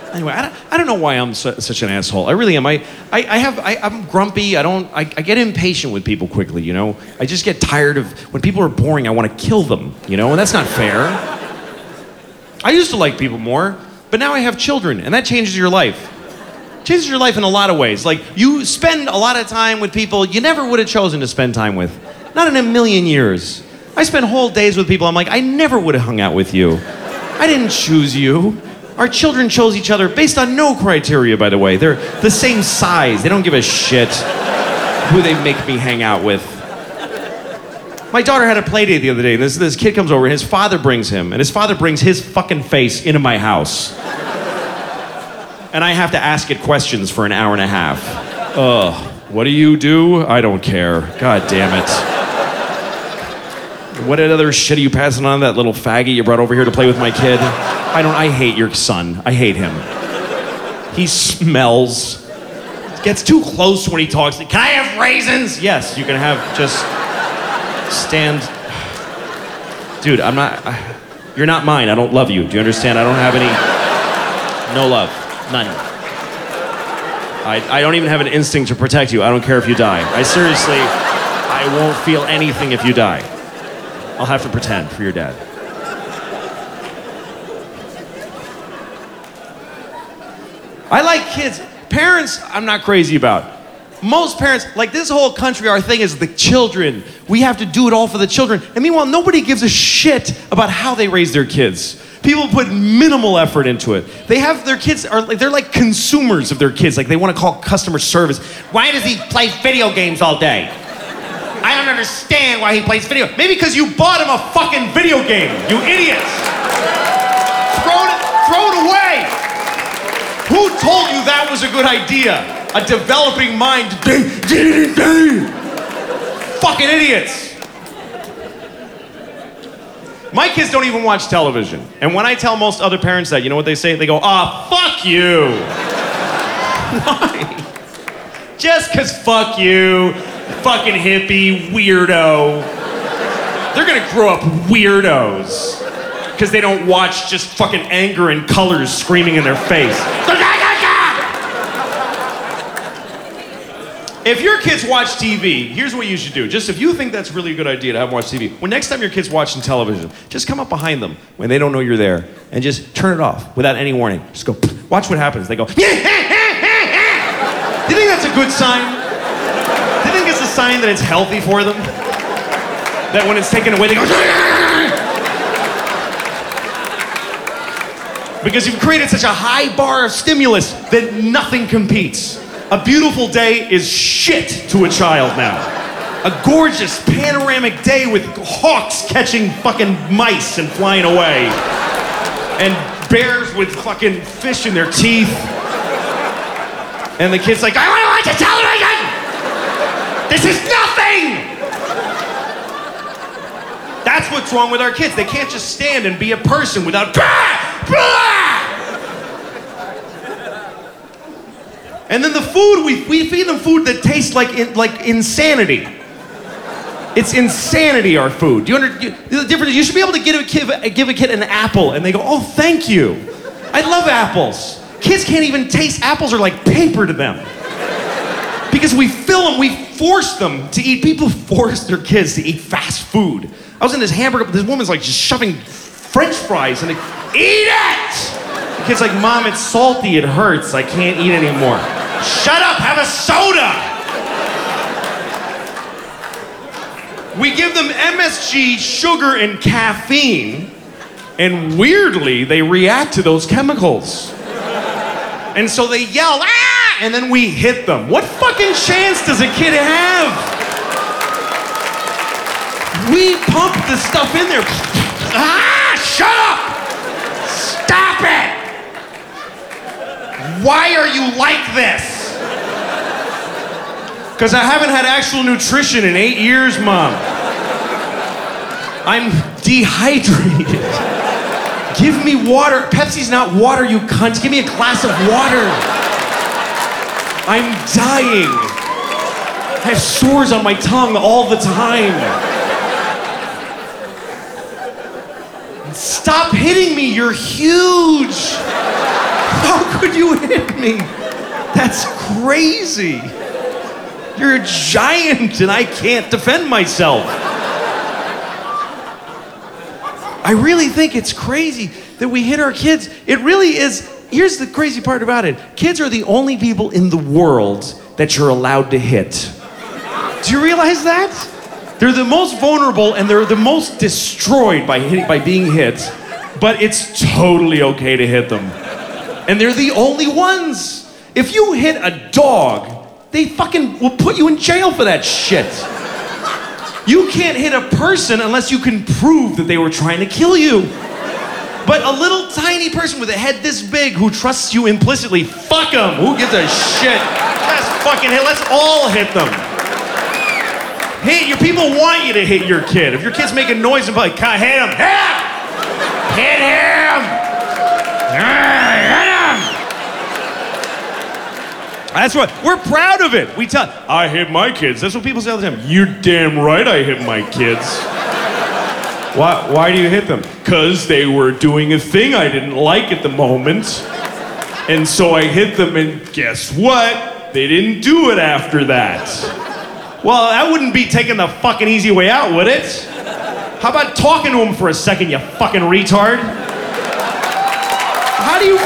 Anyway, I don't know why I'm such an asshole. I really am. I'm grumpy. I get impatient with people quickly, you know? I just get tired of, when people are boring, I want to kill them, you know? And that's not fair. I used to like people more, but now I have children, and that changes your life. Changes your life in a lot of ways. Like, you spend a lot of time with people you never would have chosen to spend time with. Not in a million years. I spend whole days with people I'm like, I never would have hung out with you. I didn't choose you. Our children chose each other based on no criteria, by the way. They're the same size. They don't give a shit who they make me hang out with. My daughter had a play date the other day, and this kid comes over, and his father brings him, and his father brings his fucking face into my house. And I have to ask it questions for an hour and a half. Ugh, what do you do? I don't care. God damn it. What other shit are you passing on, that little faggot you brought over here to play with my kid? I hate your son. I hate him. He smells. Gets too close when he talks. Can I have raisins? Yes, you can have, just stand. Dude, you're not mine. I don't love you. Do you understand? I don't have any, no love. None. I don't even have an instinct to protect you. I don't care if you die. I won't feel anything if you die. I'll have to pretend for your dad. I like kids. Parents, I'm not crazy about. Most parents, like this whole country, our thing is the children. We have to do it all for the children. And meanwhile, nobody gives a shit about how they raise their kids. People put minimal effort into it. They have their kids, they're like consumers of their kids. Like they want to call customer service. Why does he play video games all day? I don't understand why he plays video. Maybe because you bought him a fucking video game, you idiots. Throw it away. Who told you that was a good idea? A developing mind. Fucking idiots. My kids don't even watch television. And when I tell most other parents that, you know what they say? They go, fuck you. Why? Just 'cause fuck you. Fucking hippie, weirdo. They're gonna grow up weirdos. Because they don't watch just fucking anger and colors screaming in their face. If your kids watch TV, here's what you should do. Just if you think that's really a good idea to have them watch TV, when next time your kid's watching television, just come up behind them when they don't know you're there and just turn it off without any warning. Just go, watch what happens. They go, do you think that's a good sign? Do you think it's a sign that it's healthy for them? That when it's taken away, they go, because you've created such a high bar of stimulus that nothing competes. A beautiful day is shit to a child now. A gorgeous panoramic day with hawks catching fucking mice and flying away. And bears with fucking fish in their teeth. And the kid's like, I want to watch a television! This is nothing! That's what's wrong with our kids. They can't just stand and be a person without And then the food, we feed them food that tastes like insanity. It's insanity, our food. The difference is you should be able to give a kid an apple and they go, oh, thank you. I love apples. Kids can't even taste, apples are like paper to them. Because we fill them, we force them to eat. People force their kids to eat fast food. I was in this hamburger, this woman's like just shoving French fries and they, eat it! The kid's like, Mom, it's salty, it hurts, I can't eat anymore. Shut up, have a soda! We give them MSG, sugar, and caffeine, and weirdly, they react to those chemicals. And so they yell, ah! And then we hit them. What fucking chance does a kid have? We pump the stuff in there. Ah! Shut up! Stop it! Why are you like this? Because I haven't had actual nutrition in 8 years, Mom. I'm dehydrated. Give me water. Pepsi's not water, you cunt. Give me a glass of water. I'm dying. I have sores on my tongue all the time. Stop hitting me, you're huge. How could could you hit me? That's crazy. You're a giant and I can't defend myself. I really think it's crazy that we hit our kids. It really is. Here's the crazy part about it. Kids are the only people in the world that you're allowed to hit. Do you realize that? They're the most vulnerable and they're the most destroyed by being hit, but it's totally okay to hit them. And they're the only ones. If you hit a dog, they fucking will put you in jail for that shit. You can't hit a person unless you can prove that they were trying to kill you. But a little tiny person with a head this big who trusts you implicitly, fuck them. Who gives a shit? Just fucking hit. Let's all hit them. Hit your people want you to hit your kid. If your kid's making noise and like, hit him, hit him, hit him, hit him. That's what we're proud of it. We tell, I hit my kids. That's what people say all the time. You're damn right I hit my kids. Why do you hit them? Because they were doing a thing I didn't like at the moment. And so I hit them and guess what? They didn't do it after that. Well, that wouldn't be taking the fucking easy way out, would it? How about talking to them for a second, you fucking retard? How is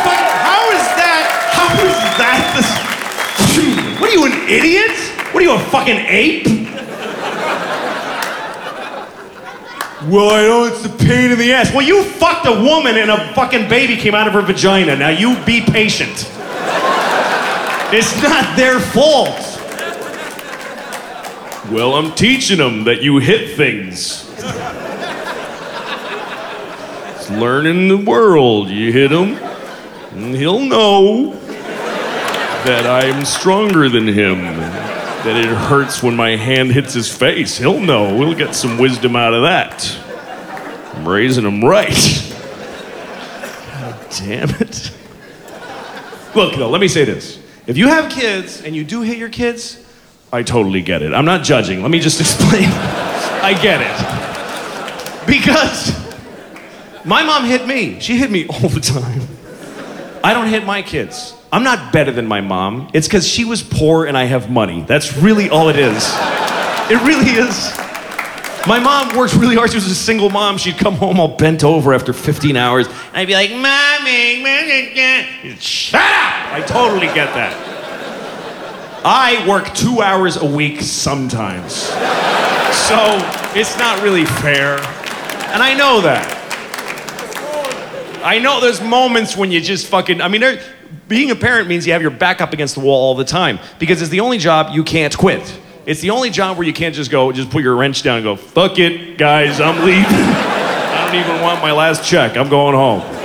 that this? What are you, an idiot? What are you, a fucking ape? Well, I know it's a pain in the ass. Well, you fucked a woman and a fucking baby came out of her vagina. Now you be patient. It's not their fault. Well, I'm teaching them that you hit things. It's learning the world. You hit him, and he'll know that I'm stronger than him, that it hurts when my hand hits his face. He'll know. We'll get some wisdom out of that. I'm raising him right. God damn it. Look, though, let me say this. If you have kids and you do hit your kids, I totally get it. I'm not judging. Let me just explain. I get it. Because my mom hit me. She hit me all the time. I don't hit my kids. I'm not better than my mom. It's because she was poor and I have money. That's really all it is. It really is. My mom worked really hard. She was a single mom. She'd come home all bent over after 15 hours. And I'd be like, Mommy, shut up! I totally get that. I work 2 hours a week sometimes. So it's not really fair. And I know that. I know there's moments when you just fucking, being a parent means you have your back up against the wall all the time because it's the only job you can't quit. It's the only job where you can't just put your wrench down and go, fuck it, guys, I'm leaving. I don't even want my last check. I'm going home.